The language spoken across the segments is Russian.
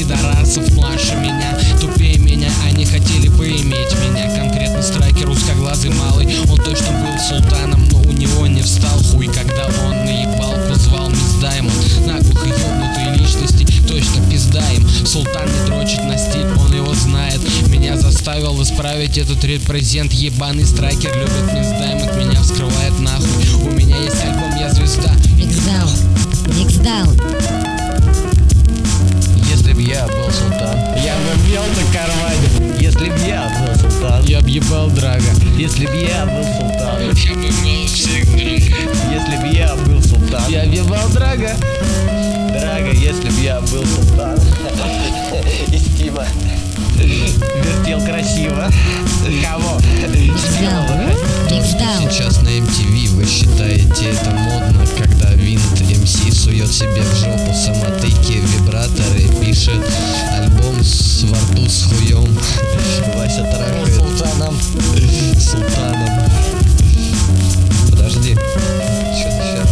пидорасов младше меня, тупее меня, они хотели бы иметь меня. Конкретно страйкер, узкоглазый малый, он точно был султаном, но у него не встал хуй, когда он наебалку звал Мисс Даймонд. Наглухо ёбнутые личности, точно пизда им. Султан не дрочит на стиль, он его знает. Меня заставил исправить этот репрезент. Ебаный страйкер любит Мисс Даймонд, меня вскрывает нахуй. У меня есть альбом «Я звезда». Миксдаун. Если б я был султан, Я бы пел на карване. Если б я был султан, я б ебал Драга. если б я был султан, Я бы был всех драг. если б я был султан, Я б ебал Драга. Драга, если б я был султан. И Стива вертел красиво. Кого? Миксдаун. Сейчас на MTV вы считаете это модно, когда Винт MC сует себе в жопу самотыки, вибраторы, пишет альбом во рту с хуем. Вася трахает Султаном. султаном. Подожди, что сейчас?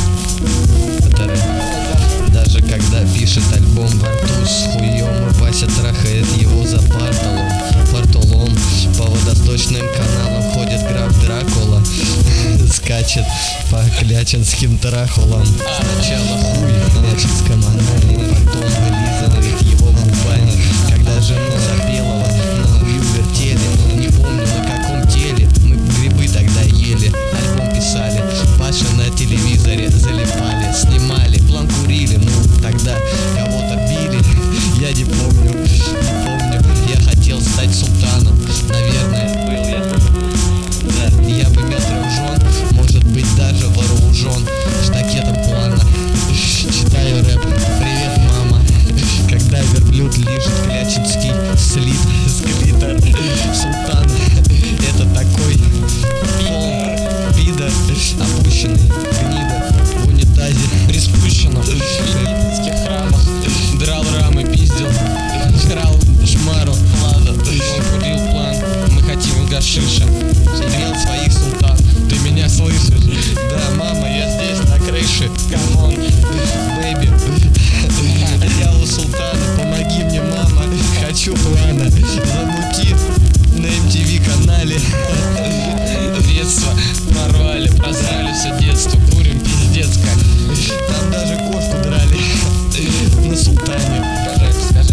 Даже когда пишет альбом во рту с хуем, Вася трахает его за порталом. По водосточным каналам ходит граф Дракула, скачет по клячинским трахулам. Сначала хуй в клячинском анале, потом вылизывает его губами. Когда жену Забелова на хую вертели, не помню на каком теле, мы грибы тогда ели, альбом писали, Паша на телевизоре залипали, снимали, план курили, ну тогда кого-то били, я не помню, я хотел стать султаном, наверное, был я. Да, я бы имел 3 жен, может быть даже вооружен штакетом плана. Читаю рэп, привет, мама. Когда верблюд лижет клячинский склитер. Султан, это такой пидор, опущенный, гнида, в унитазе, приспущенном, в египетских храмах, драл рамы, пиздил, жрал шмару, ладно, он курил план, мы хотим гашиша, имел своих султан, ты меня слышишь? Да, мама, я здесь на крыше, камон, бэйби, я у султана, помоги мне, мама, хочу плана, замути на MTV канале. Детство порвали, просрали все детство, курим пиздец как. Там даже кошку драли на султане. Скажи,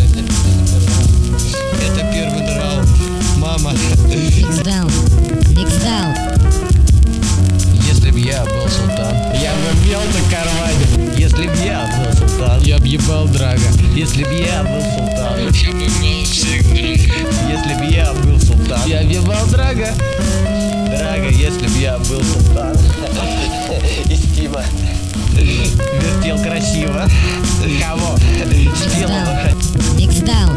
это первый раунд, мама. Миксдаун. Если б я был султан, Я бы пел на карване. Если б я был султан, я б ебал Драга. если б я был султан, Я бы был всех драг. если б я был султан, Я б ебал Драга. Драга, если б я был султан. И Стива вертел красиво. Кого? Белого. Миксдаун.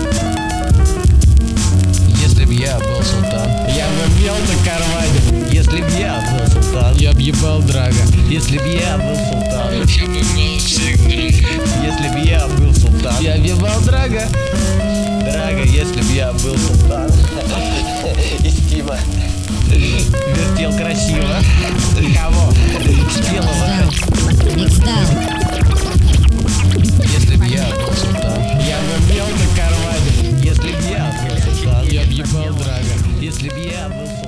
Если б я был султан, Я бы пел на карване. Если б я был султан, я б ебал Драга. если б я был султан, Я бы был всех драг. если б я был султан, Я б ебал Драга. Драга, если б я был султан. И Стива вертел красиво. Кого? Белого. Миксдаун. Если б я был султан, Я бы пел на карване. Если б я был султан, я б ебал Драга. если б я был султан.